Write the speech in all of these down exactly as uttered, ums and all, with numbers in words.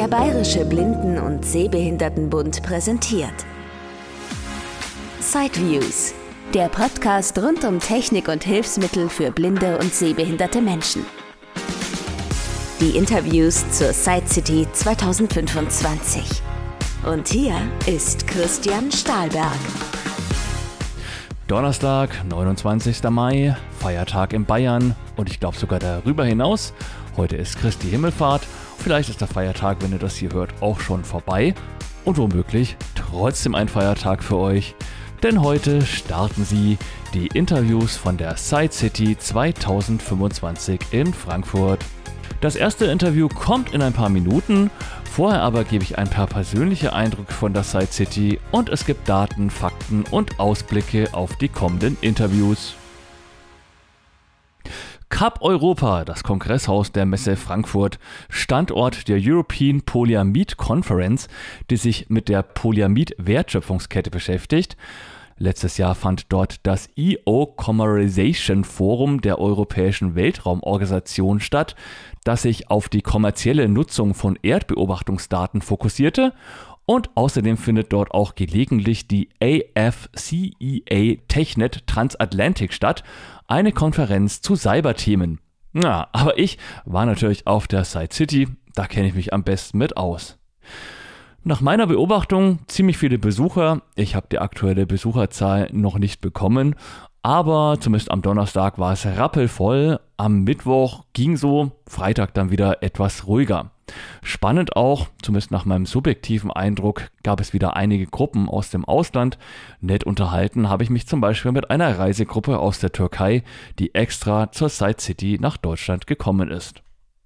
Der Bayerische Blinden- und Sehbehindertenbund präsentiert Sideviews, der Podcast rund um Technik und Hilfsmittel für blinde und sehbehinderte Menschen. Die Interviews zur SideCity zwanzig fünfundzwanzig. Und hier ist Christian Stahlberg. Donnerstag, neunundzwanzigster Mai, Feiertag in Bayern und ich glaube sogar darüber hinaus. Heute ist Christi Himmelfahrt. Vielleicht ist der Feiertag, wenn ihr das hier hört, auch schon vorbei. Und womöglich trotzdem ein Feiertag für euch. Denn heute starten sie die Interviews von der SideCity zwanzig fünfundzwanzig in Frankfurt. Das erste Interview kommt in ein paar Minuten. Vorher aber gebe ich ein paar persönliche Eindrücke von der SideCity und es gibt Daten, Fakten und Ausblicke auf die kommenden Interviews. Cup Europa, das Kongresshaus der Messe Frankfurt, Standort der European Polyamide Conference, die sich mit der Polyamid-Wertschöpfungskette beschäftigt. Letztes Jahr fand dort das E O-Commercialization Forum der Europäischen Weltraumorganisation statt, das sich auf die kommerzielle Nutzung von Erdbeobachtungsdaten fokussierte. Und außerdem findet dort auch gelegentlich die A F C E A TechNet Transatlantic statt, eine Konferenz zu Cyberthemen. Na, aber ich war natürlich auf der SideCity, da kenne ich mich am besten mit aus. Nach meiner Beobachtung ziemlich viele Besucher. Ich habe die aktuelle Besucherzahl noch nicht bekommen, aber zumindest am Donnerstag war es rappelvoll. Am Mittwoch ging so, Freitag dann wieder etwas ruhiger. Spannend auch, zumindest nach meinem subjektiven Eindruck, gab es wieder einige Gruppen aus dem Ausland. Nett unterhalten habe ich mich zum Beispiel mit einer Reisegruppe aus der Türkei, die extra zur SideCity nach Deutschland gekommen ist.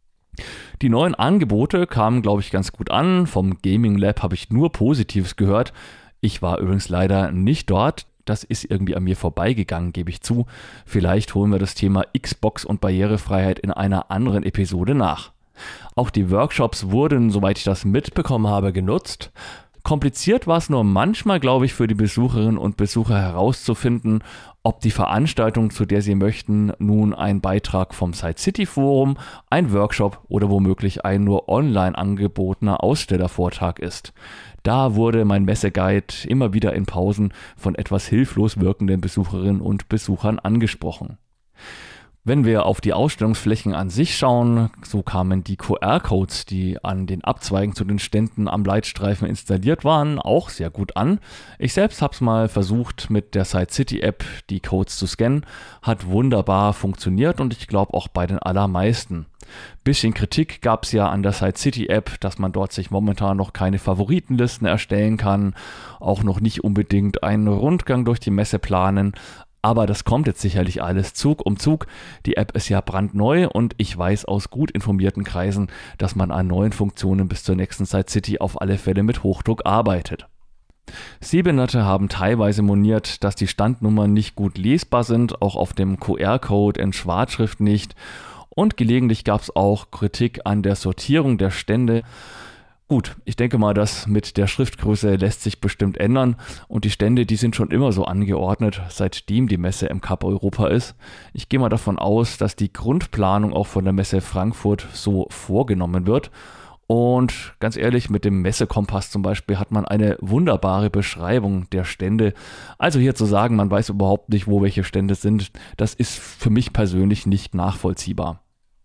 Die neuen Angebote kamen, glaube ich, ganz gut an. Vom Gaming Lab habe ich nur Positives gehört. Ich war übrigens leider nicht dort. Das ist irgendwie an mir vorbeigegangen, gebe ich zu. Vielleicht holen wir das Thema Xbox und Barrierefreiheit in einer anderen Episode nach. Auch die Workshops wurden, soweit ich das mitbekommen habe, genutzt. Kompliziert war es nur manchmal, glaube ich, für die Besucherinnen und Besucher herauszufinden, ob die Veranstaltung, zu der sie möchten, nun ein Beitrag vom SideCity Forum, ein Workshop oder womöglich ein nur online angebotener Ausstellervortrag ist. Da wurde mein Messeguide immer wieder in Pausen von etwas hilflos wirkenden Besucherinnen und Besuchern angesprochen. Wenn wir auf die Ausstellungsflächen an sich schauen, so kamen die Q R-Codes, die an den Abzweigen zu den Ständen am Leitstreifen installiert waren, auch sehr gut an. Ich selbst habe es mal versucht mit der SideCity-App die Codes zu scannen, hat wunderbar funktioniert und ich glaube auch bei den allermeisten. Bisschen Kritik gab es ja an der SideCity-App, dass man dort sich momentan noch keine Favoritenlisten erstellen kann, auch noch nicht unbedingt einen Rundgang durch die Messe planen. Aber das kommt jetzt sicherlich alles Zug um Zug. Die App ist ja brandneu und ich weiß aus gut informierten Kreisen, dass man an neuen Funktionen bis zur nächsten SideCity auf alle Fälle mit Hochdruck arbeitet. Sehbehinderte haben teilweise moniert, dass die Standnummern nicht gut lesbar sind, auch auf dem Q R-Code in Schwarzschrift nicht. Und gelegentlich gab es auch Kritik an der Sortierung der Stände. Gut, ich denke mal, das mit der Schriftgröße lässt sich bestimmt ändern und die Stände, die sind schon immer so angeordnet, seitdem die Messe im Cup Europa ist. Ich gehe mal davon aus, dass die Grundplanung auch von der Messe Frankfurt so vorgenommen wird. Und ganz ehrlich, mit dem Messekompass zum Beispiel hat man eine wunderbare Beschreibung der Stände. Also hier zu sagen, man weiß überhaupt nicht, wo welche Stände sind, das ist für mich persönlich nicht nachvollziehbar.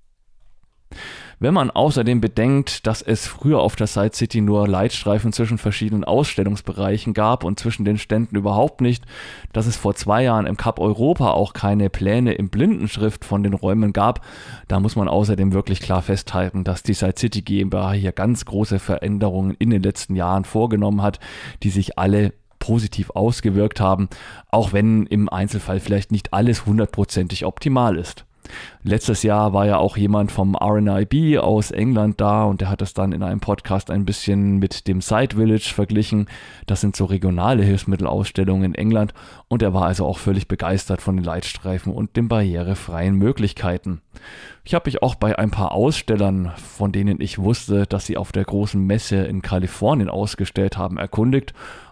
Wenn man außerdem bedenkt, dass es früher auf der SideCity nur Leitstreifen zwischen verschiedenen Ausstellungsbereichen gab und zwischen den Ständen überhaupt nicht, dass es vor zwei Jahren im Cup Europa auch keine Pläne in Blindenschrift von den Räumen gab, da muss man außerdem wirklich klar festhalten, dass die SideCity GmbH hier ganz große Veränderungen in den letzten Jahren vorgenommen hat, die sich alle positiv ausgewirkt haben, auch wenn im Einzelfall vielleicht nicht alles hundertprozentig optimal ist. Letztes Jahr war ja auch jemand vom R N I B aus England da und der hat es dann in einem Podcast ein bisschen mit dem Side Village verglichen. Das sind so regionale Hilfsmittelausstellungen in England und er war also auch völlig begeistert von den Leitstreifen und den barrierefreien Möglichkeiten. Ich habe mich auch bei ein paar Ausstellern, von denen ich wusste, dass sie auf der großen Messe in Kalifornien ausgestellt haben, erkundigt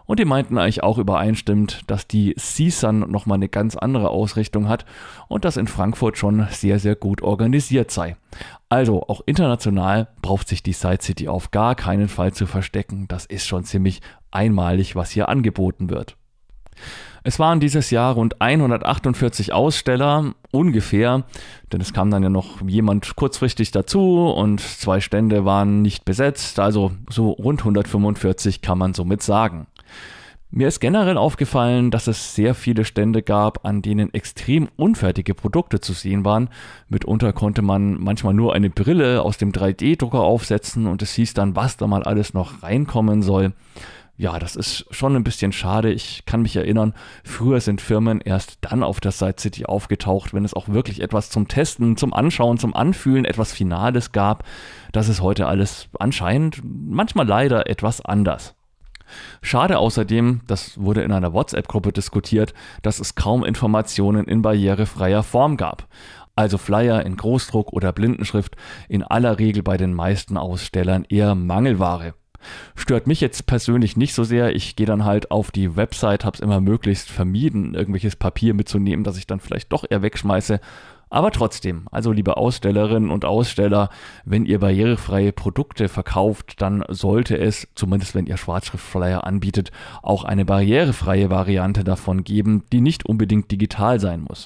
Und die meinten eigentlich auch übereinstimmend, dass die C S U N nochmal eine ganz andere Ausrichtung hat und das in Frankfurt schon sehr, sehr gut organisiert sei. Also auch international braucht sich die Site City auf gar keinen Fall zu verstecken. Das ist schon ziemlich einmalig, was hier angeboten wird. Es waren dieses Jahr rund hundertachtundvierzig Aussteller, ungefähr, denn es kam dann ja noch jemand kurzfristig dazu und zwei Stände waren nicht besetzt, also so rund hundertfünfundvierzig kann man somit sagen. Mir ist generell aufgefallen, dass es sehr viele Stände gab, an denen extrem unfertige Produkte zu sehen waren. Mitunter konnte man manchmal nur eine Brille aus dem drei D Drucker aufsetzen und es hieß dann, was da mal alles noch reinkommen soll. Ja, das ist schon ein bisschen schade. Ich kann mich erinnern, früher sind Firmen erst dann auf der Site City aufgetaucht, wenn es auch wirklich etwas zum Testen, zum Anschauen, zum Anfühlen, etwas Finales gab. Das ist heute alles anscheinend manchmal leider etwas anders. Schade außerdem, das wurde in einer WhatsApp-Gruppe diskutiert, dass es kaum Informationen in barrierefreier Form gab. Also Flyer in Großdruck oder Blindenschrift, in aller Regel bei den meisten Ausstellern eher Mangelware. Stört mich jetzt persönlich nicht so sehr, ich gehe dann halt auf die Website, habe es immer möglichst vermieden, irgendwelches Papier mitzunehmen, das ich dann vielleicht doch eher wegschmeiße. Aber trotzdem, also liebe Ausstellerinnen und Aussteller, wenn ihr barrierefreie Produkte verkauft, dann sollte es, zumindest wenn ihr Schwarzschriftflyer anbietet, auch eine barrierefreie Variante davon geben, die nicht unbedingt digital sein muss.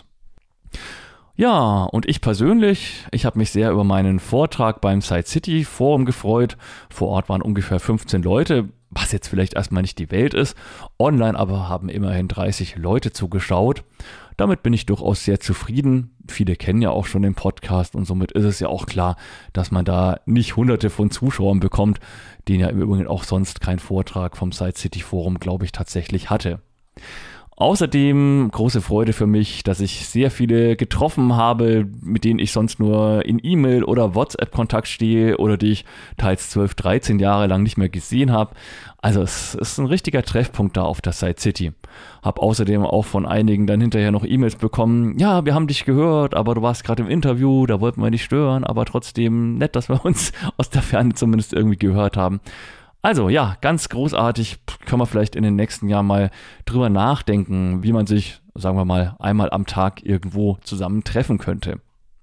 Ja, und ich persönlich, ich habe mich sehr über meinen Vortrag beim Site City Forum gefreut. Vor Ort waren ungefähr fünfzehn Leute, was jetzt vielleicht erstmal nicht die Welt ist. Online aber haben immerhin dreißig Leute zugeschaut. Damit bin ich durchaus sehr zufrieden. Viele kennen ja auch schon den Podcast und somit ist es ja auch klar, dass man da nicht hunderte von Zuschauern bekommt, den ja im Übrigen auch sonst kein Vortrag vom Site City Forum, glaube ich, tatsächlich hatte. Außerdem große Freude für mich, dass ich sehr viele getroffen habe, mit denen ich sonst nur in E-Mail oder WhatsApp-Kontakt stehe oder die ich teils zwölf, dreizehn Jahre lang nicht mehr gesehen habe. Also es ist ein richtiger Treffpunkt da auf der Site City. Hab außerdem auch von einigen dann hinterher noch E-Mails bekommen. Ja, wir haben dich gehört, aber du warst gerade im Interview, da wollten wir nicht stören, aber trotzdem nett, dass wir uns aus der Ferne zumindest irgendwie gehört haben. Also ja, ganz großartig, können wir vielleicht in den nächsten Jahren mal drüber nachdenken, wie man sich, sagen wir mal, einmal am Tag irgendwo zusammen treffen könnte.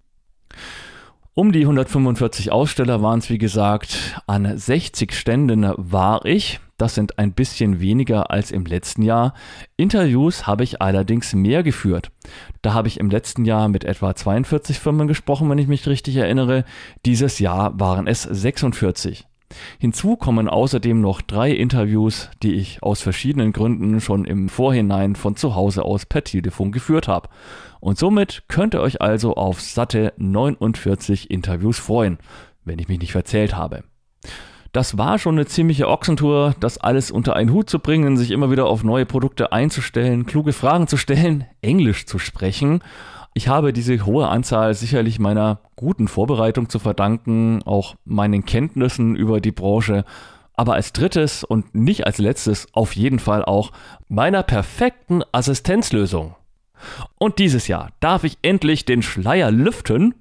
Um die hundertfünfundvierzig Aussteller waren es, wie gesagt, an sechzig Ständen war ich. Das sind ein bisschen weniger als im letzten Jahr. Interviews habe ich allerdings mehr geführt. Da habe ich im letzten Jahr mit etwa zweiundvierzig Firmen gesprochen, wenn ich mich richtig erinnere. Dieses Jahr waren es sechsundvierzig. Hinzu kommen außerdem noch drei Interviews, die ich aus verschiedenen Gründen schon im Vorhinein von zu Hause aus per Telefon geführt habe. Und somit könnt ihr euch also auf satte neunundvierzig Interviews freuen, wenn ich mich nicht verzählt habe. Das war schon eine ziemliche Ochsentour, das alles unter einen Hut zu bringen, sich immer wieder auf neue Produkte einzustellen, kluge Fragen zu stellen, Englisch zu sprechen. Ich habe diese hohe Anzahl sicherlich meiner guten Vorbereitung zu verdanken, auch meinen Kenntnissen über die Branche, aber als drittes und nicht als letztes auf jeden Fall auch meiner perfekten Assistenzlösung. Und dieses Jahr darf ich endlich den Schleier lüften.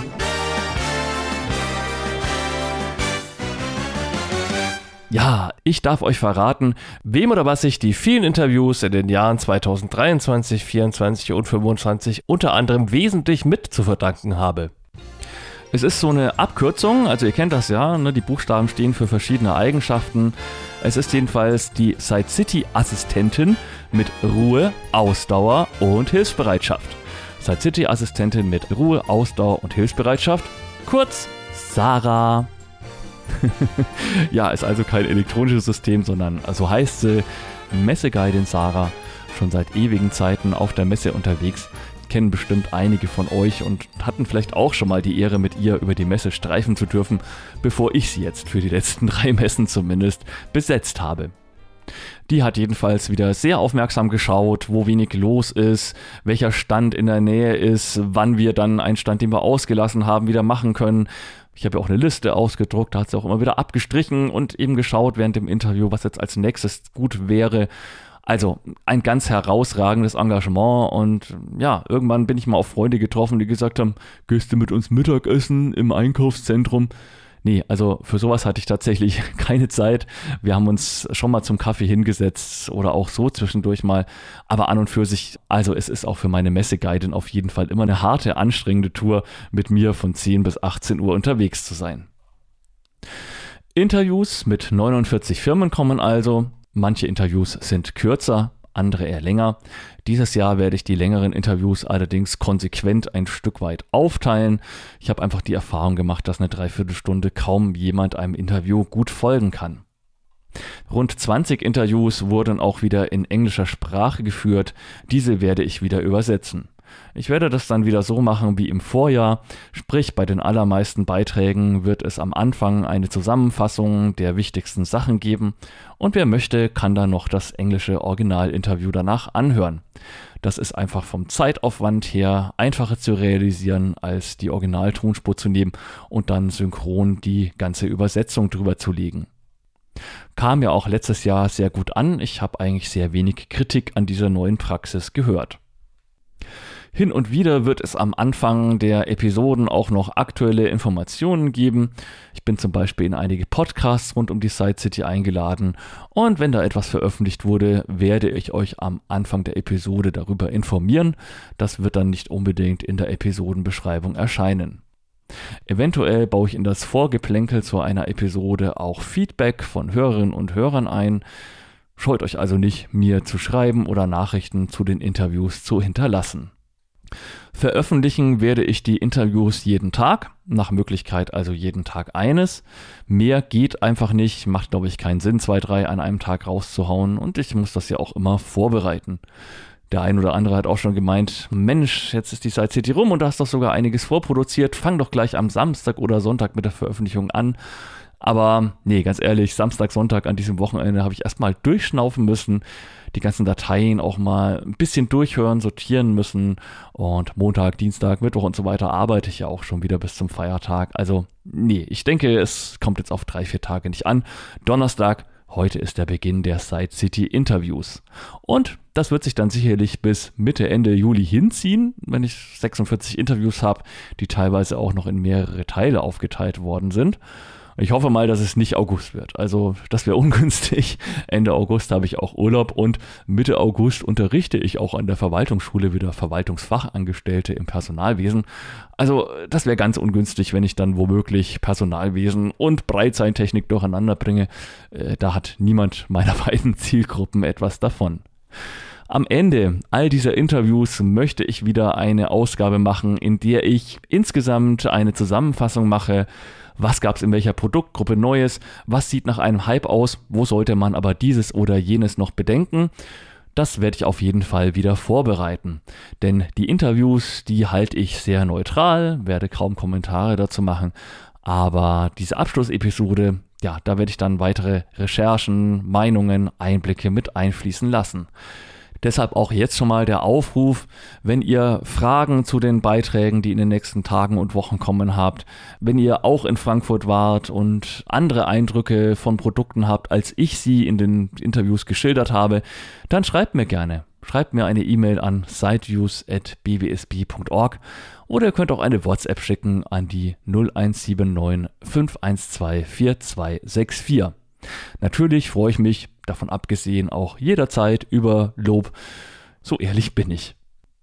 Ja, ich darf euch verraten, wem oder was ich die vielen Interviews in den Jahren zweitausenddreiundzwanzig, vierundzwanzig und fünfundzwanzig unter anderem wesentlich mit zu verdanken habe. Es ist so eine Abkürzung, also ihr kennt das ja, ne? Die Buchstaben stehen für verschiedene Eigenschaften. Es ist jedenfalls die Site City Assistentin mit Ruhe, Ausdauer und Hilfsbereitschaft. Site City Assistentin mit Ruhe, Ausdauer und Hilfsbereitschaft, kurz Sarah. Ja, ist also kein elektronisches System, sondern so heißt sie, Messeguidin Sarah, schon seit ewigen Zeiten auf der Messe unterwegs, kennen bestimmt einige von euch und hatten vielleicht auch schon mal die Ehre, mit ihr über die Messe streifen zu dürfen, bevor ich sie jetzt für die letzten drei Messen zumindest besetzt habe. Die hat jedenfalls wieder sehr aufmerksam geschaut, wo wenig los ist, welcher Stand in der Nähe ist, wann wir dann einen Stand, den wir ausgelassen haben, wieder machen können. Ich habe ja auch eine Liste ausgedruckt, da hat sie auch immer wieder abgestrichen und eben geschaut während dem Interview, was jetzt als nächstes gut wäre. Also ein ganz herausragendes Engagement und ja, irgendwann bin ich mal auf Freunde getroffen, die gesagt haben, gehst du mit uns Mittagessen im Einkaufszentrum? Nee, also für sowas hatte ich tatsächlich keine Zeit. Wir haben uns schon mal zum Kaffee hingesetzt oder auch so zwischendurch mal. Aber an und für sich, also es ist auch für meine Messeguidin auf jeden Fall immer eine harte, anstrengende Tour, mit mir von zehn bis achtzehn Uhr unterwegs zu sein. Interviews mit neunundvierzig Firmen kommen also. Manche Interviews sind kürzer, andere eher länger. Dieses Jahr werde ich die längeren Interviews allerdings konsequent ein Stück weit aufteilen. Ich habe einfach die Erfahrung gemacht, dass eine Dreiviertelstunde kaum jemand einem Interview gut folgen kann. Rund zwanzig Interviews wurden auch wieder in englischer Sprache geführt. Diese werde ich wieder übersetzen. Ich werde das dann wieder so machen wie im Vorjahr, sprich bei den allermeisten Beiträgen wird es am Anfang eine Zusammenfassung der wichtigsten Sachen geben und wer möchte, kann dann noch das englische Originalinterview danach anhören. Das ist einfach vom Zeitaufwand her einfacher zu realisieren, als die Originaltonspur zu nehmen und dann synchron die ganze Übersetzung drüber zu legen. Kam ja auch letztes Jahr sehr gut an, ich habe eigentlich sehr wenig Kritik an dieser neuen Praxis gehört. Hin und wieder wird es am Anfang der Episoden auch noch aktuelle Informationen geben. Ich bin zum Beispiel in einige Podcasts rund um die Site City eingeladen und wenn da etwas veröffentlicht wurde, werde ich euch am Anfang der Episode darüber informieren. Das wird dann nicht unbedingt in der Episodenbeschreibung erscheinen. Eventuell baue ich in das Vorgeplänkel zu einer Episode auch Feedback von Hörerinnen und Hörern ein. Scheut euch also nicht, mir zu schreiben oder Nachrichten zu den Interviews zu hinterlassen. Veröffentlichen werde ich die Interviews jeden Tag, nach Möglichkeit also jeden Tag eines. Mehr geht einfach nicht, macht glaube ich keinen Sinn, zwei, drei an einem Tag rauszuhauen und ich muss das ja auch immer vorbereiten. Der ein oder andere hat auch schon gemeint, Mensch, jetzt ist die Site City rum und du hast doch sogar einiges vorproduziert, fang doch gleich am Samstag oder Sonntag mit der Veröffentlichung an. Aber nee, ganz ehrlich, Samstag, Sonntag an diesem Wochenende habe ich erstmal durchschnaufen müssen, die ganzen Dateien auch mal ein bisschen durchhören, sortieren müssen und Montag, Dienstag, Mittwoch und so weiter arbeite ich ja auch schon wieder bis zum Feiertag. Also nee, ich denke, es kommt jetzt auf drei, vier Tage nicht an. Donnerstag, heute ist der Beginn der Site City Interviews und das wird sich dann sicherlich bis Mitte, Ende Juli hinziehen, wenn ich sechsundvierzig Interviews habe, die teilweise auch noch in mehrere Teile aufgeteilt worden sind. Ich hoffe mal, dass es nicht August wird. Also das wäre ungünstig. Ende August habe ich auch Urlaub und Mitte August unterrichte ich auch an der Verwaltungsschule wieder Verwaltungsfachangestellte im Personalwesen. Also das wäre ganz ungünstig, wenn ich dann womöglich Personalwesen und Breitseintechnik durcheinander bringe. Äh, da hat niemand meiner beiden Zielgruppen etwas davon. Am Ende all dieser Interviews möchte ich wieder eine Ausgabe machen, in der ich insgesamt eine Zusammenfassung mache. Was gab es in welcher Produktgruppe Neues? Was sieht nach einem Hype aus? Wo sollte man aber dieses oder jenes noch bedenken? Das werde ich auf jeden Fall wieder vorbereiten. Denn die Interviews, die halte ich sehr neutral, werde kaum Kommentare dazu machen. Aber diese Abschlussepisode, ja, da werde ich dann weitere Recherchen, Meinungen, Einblicke mit einfließen lassen. Deshalb auch jetzt schon mal der Aufruf, wenn ihr Fragen zu den Beiträgen, die in den nächsten Tagen und Wochen kommen habt, wenn ihr auch in Frankfurt wart und andere Eindrücke von Produkten habt, als ich sie in den Interviews geschildert habe, dann schreibt mir gerne. Schreibt mir eine E-Mail an siteviews at b w s b punkt org oder ihr könnt auch eine WhatsApp schicken an die null eins sieben neun fünf eins zwei vier zwei sechs vier. Natürlich freue ich mich, davon abgesehen, auch jederzeit über Lob. So ehrlich bin ich.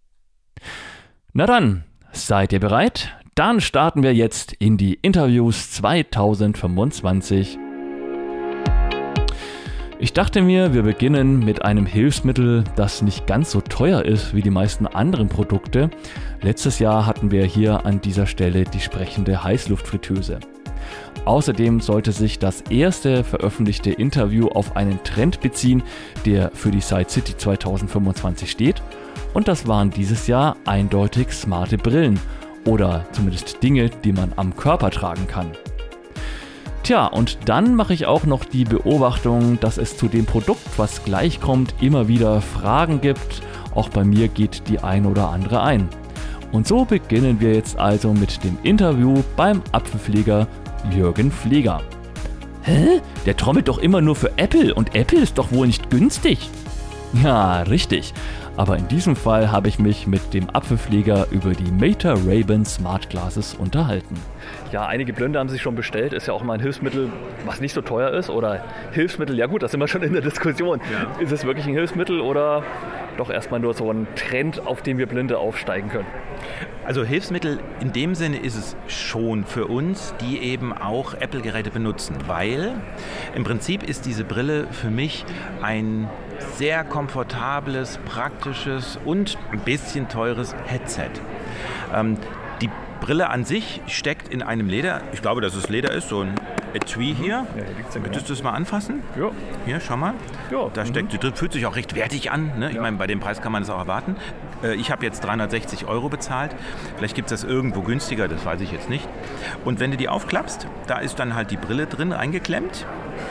Na dann, seid ihr bereit? Dann starten wir jetzt in die Interviews zwanzig fünfundzwanzig. Ich dachte mir, wir beginnen mit einem Hilfsmittel, das nicht ganz so teuer ist wie die meisten anderen Produkte. Letztes Jahr hatten wir hier an dieser Stelle die sprechende Heißluftfritteuse. Außerdem sollte sich das erste veröffentlichte Interview auf einen Trend beziehen, der für die Site City zwanzig fünfundzwanzig steht. Und das waren dieses Jahr eindeutig smarte Brillen oder zumindest Dinge, die man am Körper tragen kann. Tja, und dann mache ich auch noch die Beobachtung, dass es zu dem Produkt, was gleich kommt, immer wieder Fragen gibt. Auch bei mir geht die ein oder andere ein. Und so beginnen wir jetzt also mit dem Interview beim Apfelpfleger Jürgen Pfleger. Hä? Der trommelt doch immer nur für Apple und Apple ist doch wohl nicht günstig. Ja, richtig. Aber in diesem Fall habe ich mich mit dem Apfelflieger über die Meta Ray-Ban Smart Glasses unterhalten. Ja, einige Blinde haben sich schon bestellt. Ist ja auch mal ein Hilfsmittel, was nicht so teuer ist. Oder Hilfsmittel, ja gut, da sind wir schon in der Diskussion. Ja. Ist es wirklich ein Hilfsmittel oder doch erstmal nur so ein Trend, auf den wir Blinde aufsteigen können? Also Hilfsmittel in dem Sinne ist es schon für uns, die eben auch Apple-Geräte benutzen. Weil im Prinzip ist diese Brille für mich ein sehr komfortables, praktisches und ein bisschen teures Headset. Ähm, die Brille an sich steckt in einem Leder, ich glaube, dass es Leder ist, so ein Etui hier. Ja, hier liegt's ja. Möchtest du es mal anfassen? Ja. Hier, schau mal. Ja. Da steckt, mhm. fühlt sich auch recht wertig an. Ne? Ich ja. meine, bei dem Preis kann man das auch erwarten. Äh, ich habe jetzt dreihundertsechzig Euro bezahlt. Vielleicht gibt es das irgendwo günstiger, das weiß ich jetzt nicht. Und wenn du die aufklappst, da ist dann halt die Brille drin eingeklemmt.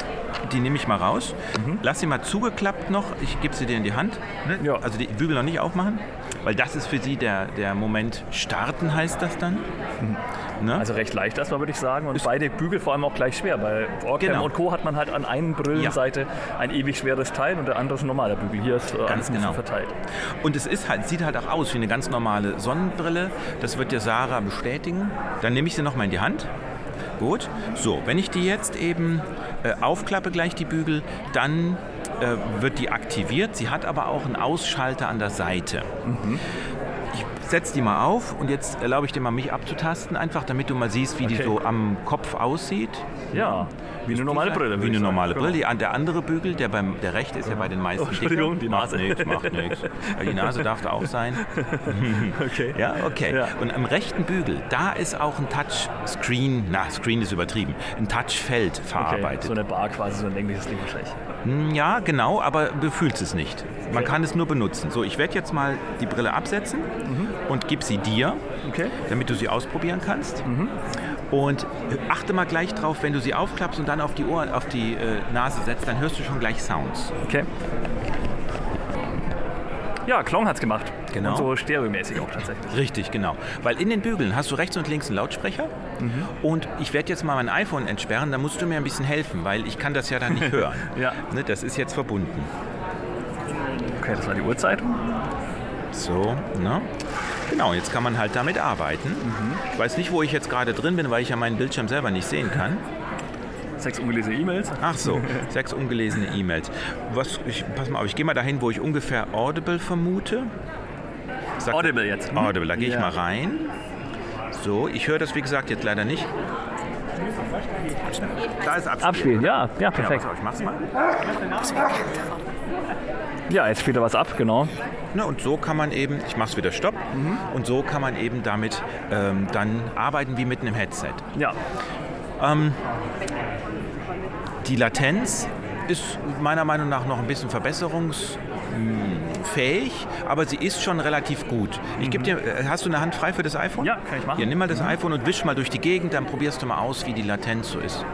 Die nehme ich mal raus. Mhm. Lass sie mal zugeklappt noch. Ich gebe sie dir in die Hand. Ne? Ja. Also die Bügel noch nicht aufmachen. Weil das ist für sie der, der Moment starten, heißt das dann. Mhm. Ne? Also recht leicht erstmal, würde ich sagen. Und ist beide Bügel vor allem auch gleich schwer. Bei Orcam genau. und Co. hat man halt an einer Brillenseite ja. ein ewig schweres Teil und der andere ist ein normaler Bügel. Hier ist äh, alles ein bisschen verteilt. Und es ist halt, sieht halt auch aus wie eine ganz normale Sonnenbrille. Das wird dir Sarah bestätigen. Dann nehme ich sie nochmal in die Hand. Gut. So, wenn ich die jetzt eben äh, aufklappe, gleich die Bügel, dann äh, wird die aktiviert. Sie hat aber auch einen Ausschalter an der Seite. Mhm. Ich setze die mal auf und jetzt erlaube ich dir mal, mich abzutasten, einfach damit du mal siehst, wie okay. die so am Kopf aussieht. Ja, wie eine normale Brille. Wie eine normale Brille. Die, der andere Bügel, der, beim, der rechte ist ja bei den meisten oh, Entschuldigung, dicker. die Nase. Macht nichts, macht nichts. Die Nase darf da auch sein. Okay. Ja, okay. Ja. Und am rechten Bügel, da ist auch ein Touchscreen, na, Screen ist übertrieben, ein Touchfeld verarbeitet. Okay. So eine Bar quasi, so ein längliches Ding wahrscheinlich. Ja, genau, aber du fühlst es nicht. Man kann es nur benutzen. So, ich werde jetzt mal die Brille absetzen mhm. und gebe sie dir, okay. damit du sie ausprobieren kannst. Mhm. Und achte mal gleich drauf, wenn du sie aufklappst und dann auf die Ohren, auf die äh, Nase setzt, dann hörst du schon gleich Sounds. Okay. Ja, Klong hat's gemacht. Genau. Und so stereomäßig auch tatsächlich. Richtig, genau. Weil in den Bügeln hast du rechts und links einen Lautsprecher. Mhm. Und ich werde jetzt mal mein iPhone entsperren, da musst du mir ein bisschen helfen, weil ich kann das ja dann nicht hören. Ja. Ne, das ist jetzt verbunden. Okay, das war die Uhrzeit. So, ne? Genau, jetzt kann man halt damit arbeiten. Mhm. Ich weiß nicht, wo ich jetzt gerade drin bin, weil ich ja meinen Bildschirm selber nicht sehen kann. Sechs ungelesene E-Mails. Ach so, sechs ungelesene E-Mails. Was, ich, pass mal auf, ich gehe mal dahin, wo ich ungefähr Audible vermute. Sag, Audible jetzt. Audible, da gehe ja. ich mal rein. So, ich höre das wie gesagt jetzt leider nicht. Da ist Abspielen. Abspielen, ja, ja, perfekt. Ja, ich mach's mal. Ja, jetzt spielt er was ab, genau. Na, und so kann man eben, ich mach's wieder Stopp, mhm. und so kann man eben damit ähm, dann arbeiten wie mit einem Headset. Ja. Ähm, die Latenz ist meiner Meinung nach noch ein bisschen verbesserungsfähig, aber sie ist schon relativ gut. Ich geb dir, hast du eine Hand frei für das iPhone? Ja, kann ich machen. Hier, nimm mal das iPhone und wisch mal durch die Gegend, dann probierst du mal aus, wie die Latenz so ist.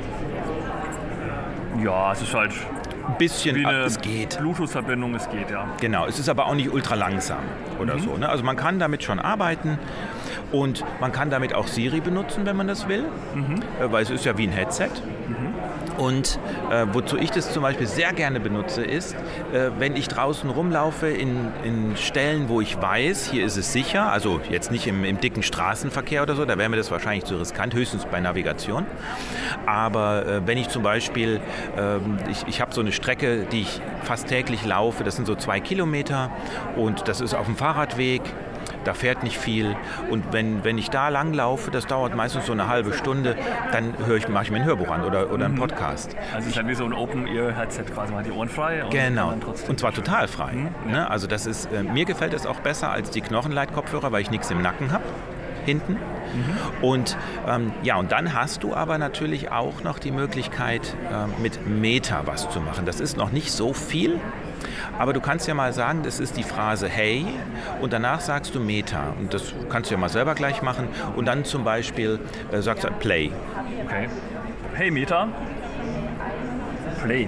Ja, es ist halt ein bisschen, wie eine es geht. Bluetooth-Verbindung, es geht, ja. Genau, es ist aber auch nicht ultra langsam oder mhm. so. Ne? Also man kann damit schon arbeiten und man kann damit auch Siri benutzen, wenn man das will, mhm. weil es ist ja wie ein Headset. Mhm. Und äh, wozu ich das zum Beispiel sehr gerne benutze, ist, äh, wenn ich draußen rumlaufe in, in Stellen, wo ich weiß, hier ist es sicher, also jetzt nicht im, im dicken Straßenverkehr oder so, da wäre mir das wahrscheinlich zu riskant, höchstens bei Navigation. Aber äh, wenn ich zum Beispiel, äh, ich, ich habe so eine Strecke, die ich fast täglich laufe, das sind so zwei Kilometer und das ist auf dem Fahrradweg. Da fährt nicht viel und wenn, wenn ich da lang laufe, das dauert meistens so eine halbe Stunde, dann höre ich, mache ich mir ein Hörbuch an oder, oder einen Podcast. Also es ist halt wie so ein Open-Ear-Headset quasi, man hat die Ohren frei. Und genau, und zwar total frei. Mhm. Ne? Also das ist, äh, mir gefällt es auch besser als die Knochenleit-Kopfhörer, weil ich nichts im Nacken habe, hinten. Mhm. Und ähm, ja, und dann hast du aber natürlich auch noch die Möglichkeit, äh, mit Meta was zu machen. Das ist noch nicht so viel. Aber du kannst ja mal sagen, das ist die Phrase Hey und danach sagst du Meta. Und das kannst du ja mal selber gleich machen. Und dann zum Beispiel äh, sagst du Play. Okay. Hey Meta. Play.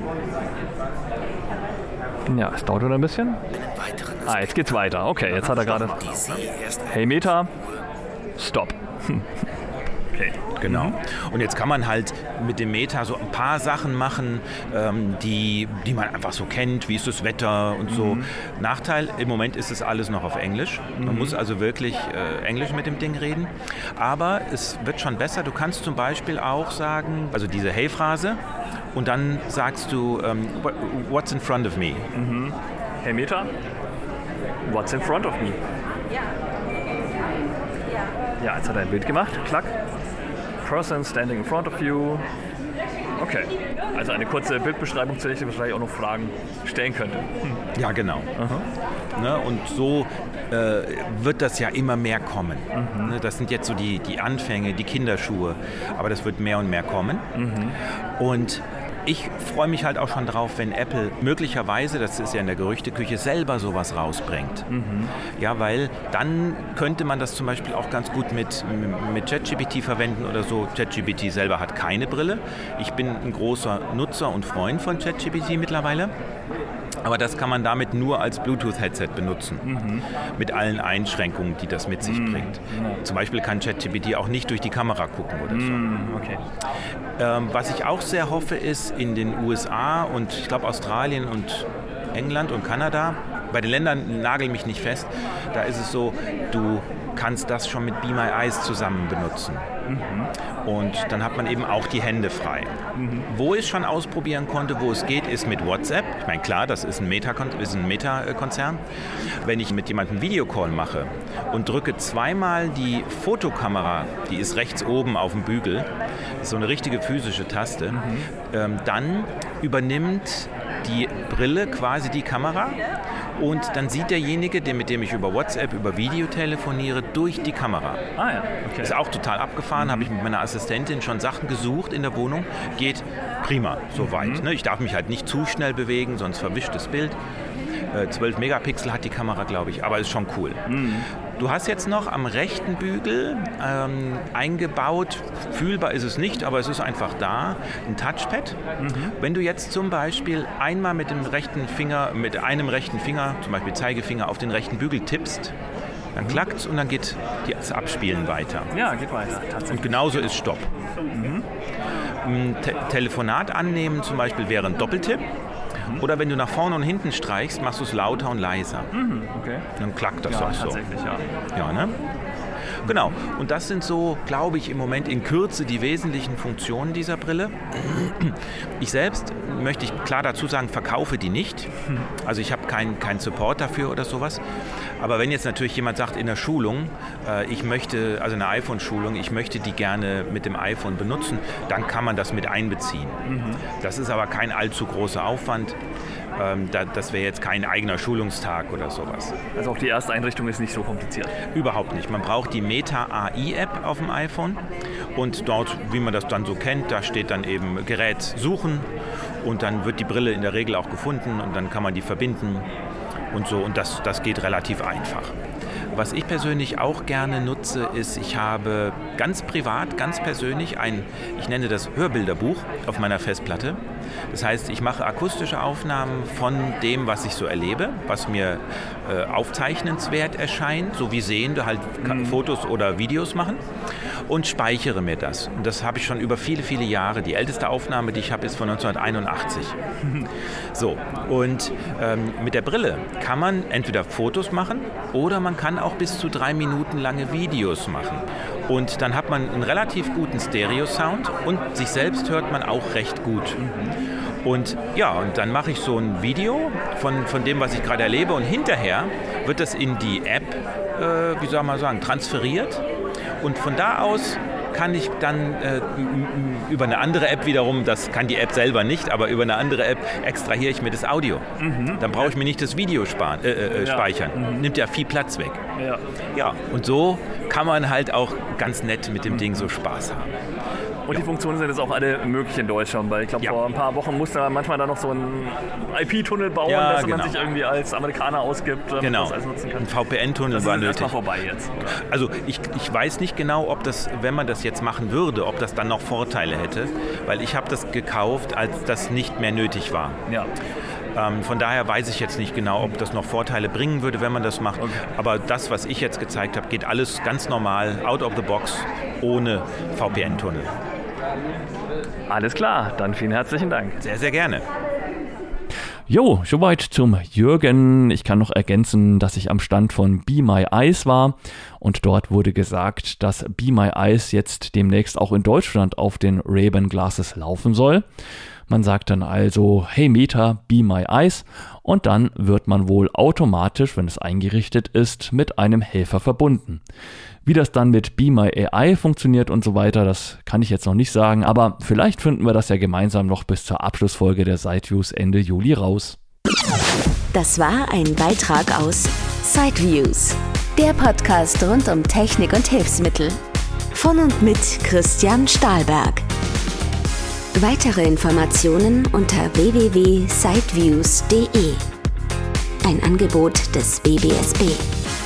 Ja, es dauert wieder ein bisschen. Ah, jetzt geht's weiter. Okay, jetzt hat er gerade... Hey Meta. Stop. Okay. Genau. Mhm. Und jetzt kann man halt mit dem Meta so ein paar Sachen machen, ähm, die, die man einfach so kennt, wie ist das Wetter und so. Mhm. Nachteil, im Moment ist es alles noch auf Englisch. Man mhm. muss also wirklich äh, Englisch mit dem Ding reden. Aber es wird schon besser. Du kannst zum Beispiel auch sagen, also diese Hey-Phrase, und dann sagst du, ähm, what's in front of me? Mhm. Hey Meta, what's in front of me? Ja, jetzt hat er ein Bild gemacht. Klack. Person standing in front of you. Okay. Also eine kurze Bildbeschreibung, zu der ich wahrscheinlich auch noch Fragen stellen könnte. Hm. Ja, genau. Ne, und so äh, wird das ja immer mehr kommen. Mhm. Ne, das sind jetzt so die, die Anfänge, die Kinderschuhe. Aber das wird mehr und mehr kommen. Mhm. Und ich freue mich halt auch schon drauf, wenn Apple möglicherweise, das ist ja in der Gerüchteküche, selber sowas rausbringt. Mhm. Ja, weil dann könnte man das zum Beispiel auch ganz gut mit, mit ChatGPT verwenden oder so. ChatGPT selber hat keine Brille. Ich bin ein großer Nutzer und Freund von ChatGPT mittlerweile. Aber das kann man damit nur als Bluetooth-Headset benutzen, mhm. mit allen Einschränkungen, die das mit sich mhm. bringt. Mhm. Zum Beispiel kann ChatGPT auch nicht durch die Kamera gucken oder so. Mhm. Okay. Ähm, was ich auch sehr hoffe, ist in den U S A und ich glaube Australien und England und Kanada, bei den Ländern nagel mich nicht fest, da ist es so, du kannst das schon mit Be My Eyes zusammen benutzen. Mhm. Und dann hat man eben auch die Hände frei. Mhm. Wo ich schon ausprobieren konnte, wo es geht, ist mit WhatsApp. Ich meine, klar, das ist ein Meta-Konzern. Meta Wenn ich mit jemandem einen Videocall mache und drücke zweimal die Fotokamera, die ist rechts oben auf dem Bügel, ist so eine richtige physische Taste, mhm. ähm, dann übernimmt die Brille quasi die Kamera und dann sieht derjenige, der, mit dem ich über WhatsApp, über Video telefoniere, durch die Kamera. Ah ja, okay. Ist auch total abgefahren, mhm. habe ich mit meiner Assistentin schon Sachen gesucht in der Wohnung. Geht prima, soweit. Mhm. Ich darf mich halt nicht zu schnell bewegen, sonst verwischt das Bild. zwölf Megapixel hat die Kamera, glaube ich, aber ist schon cool. Mhm. Du hast jetzt noch am rechten Bügel ähm, eingebaut, fühlbar ist es nicht, aber es ist einfach da, ein Touchpad. Mhm. Wenn du jetzt zum Beispiel einmal mit dem rechten Finger, mit einem rechten Finger, zum Beispiel Zeigefinger, auf den rechten Bügel tippst, dann klackt es und dann geht das Abspielen weiter. Ja, geht weiter, tatsächlich. Und genauso ist Stopp. Mhm. Ein Te- Telefonat annehmen zum Beispiel wäre ein Doppeltipp. Oder wenn du nach vorne und hinten streichst, machst du es lauter und leiser. Mhm, okay. Dann klackt das ja, auch so. Tatsächlich, ja. Ja, ne? Genau. Und das sind so, glaube ich, im Moment in Kürze die wesentlichen Funktionen dieser Brille. Ich selbst, möchte ich klar dazu sagen, verkaufe die nicht. Also ich habe keinen kein Support dafür oder sowas. Aber wenn jetzt natürlich jemand sagt in der Schulung, äh, ich möchte, also eine iPhone-Schulung, ich möchte die gerne mit dem iPhone benutzen, dann kann man das mit einbeziehen. Mhm. Das ist aber kein allzu großer Aufwand. Ähm, da, das wäre jetzt kein eigener Schulungstag oder sowas. Also auch die erste Einrichtung ist nicht so kompliziert? Überhaupt nicht. Man braucht die Meta A I-App auf dem iPhone und dort, wie man das dann so kennt, da steht dann eben Gerät suchen und dann wird die Brille in der Regel auch gefunden und dann kann man die verbinden und so und das, das geht relativ einfach. Was ich persönlich auch gerne nutze, ist, ich habe ganz privat, ganz persönlich ein, ich nenne das Hörbilderbuch auf meiner Festplatte. Das heißt, ich mache akustische Aufnahmen von dem, was ich so erlebe, was mir äh, aufzeichnenswert erscheint, so wie Sehende halt mhm. Fotos oder Videos machen und speichere mir das. Und das habe ich schon über viele, viele Jahre. Die älteste Aufnahme, die ich habe, ist von neunzehnhunderteinundachtzig. So, und ähm, mit der Brille kann man entweder Fotos machen oder man kann auch bis zu drei Minuten lange Videos machen. Und dann hat man einen relativ guten Stereo-Sound und sich selbst hört man auch recht gut. Und ja, und dann mache ich so ein Video von, von dem, was ich gerade erlebe und hinterher wird das in die App, äh, wie soll man sagen, transferiert und von da aus kann ich dann äh, über eine andere App wiederum, das kann die App selber nicht, aber über eine andere App extrahiere ich mir das Audio. Mhm. Dann brauche ich mir nicht das Video sparen, äh, äh, ja. speichern. Mhm. Nimmt ja viel Platz weg. Ja. Ja, und so kann man halt auch ganz nett mit dem mhm. Ding so Spaß haben. Und die Funktionen sind jetzt auch alle möglich in Deutschland, weil ich glaube, ja. vor ein paar Wochen musste man manchmal da noch so einen I P-Tunnel bauen, ja, dass genau. man sich irgendwie als Amerikaner ausgibt, damit genau. man das alles nutzen kann. Ein V P N-Tunnel war nötig. Das ist erstmal vorbei jetzt. Also ich, ich weiß nicht genau, ob das, wenn man das jetzt machen würde, ob das dann noch Vorteile hätte, weil ich habe das gekauft, als das nicht mehr nötig war. Ja. Ähm, von daher weiß ich jetzt nicht genau, ob das noch Vorteile bringen würde, wenn man das macht. Okay. Aber das, was ich jetzt gezeigt habe, geht alles ganz normal, out of the box, ohne V P N-Tunnel. Alles klar, dann vielen herzlichen Dank. Sehr, sehr gerne. Jo, soweit zum Jürgen. Ich kann noch ergänzen, dass ich am Stand von Be My Eyes war und dort wurde gesagt, dass Be My Eyes jetzt demnächst auch in Deutschland auf den Ray-Ban Glasses laufen soll. Man sagt dann also, hey Meta, Be My Eyes und dann wird man wohl automatisch, wenn es eingerichtet ist, mit einem Helfer verbunden. Wie das dann mit Be My A I funktioniert und so weiter, das kann ich jetzt noch nicht sagen, aber vielleicht finden wir das ja gemeinsam noch bis zur Abschlussfolge der Sideviews Ende Juli raus. Das war ein Beitrag aus Sideviews, der Podcast rund um Technik und Hilfsmittel. Von und mit Christian Stahlberg. Weitere Informationen unter w w w punkt sideviews punkt d e. Ein Angebot des B B S B.